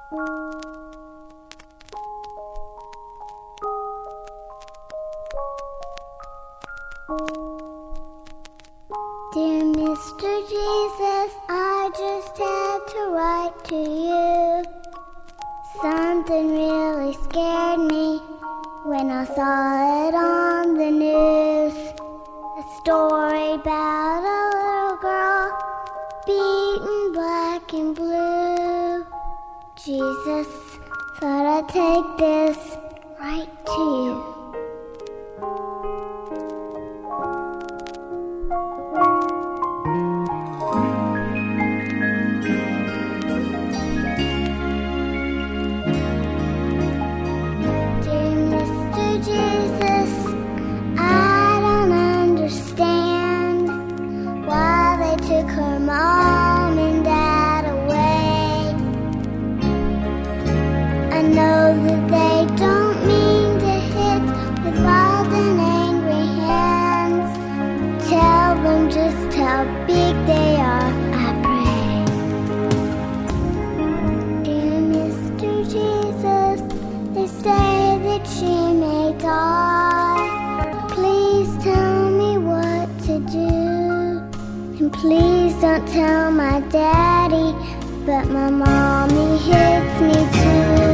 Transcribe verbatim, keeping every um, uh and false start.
Dear Mister Jesus, I just had to write to you. Something really scared me when I saw it on the news. A story about a little girl beaten black and blue. Jesus, thought I'd take this right to you. Took her mom and dad away. I know that they don't mean to hit with wild and angry hands. Tell them just how big they are, I pray. Dear Mister Jesus, they say that she may die. Please tell me what to do. And please don't tell my daddy, but my mommy hits me too.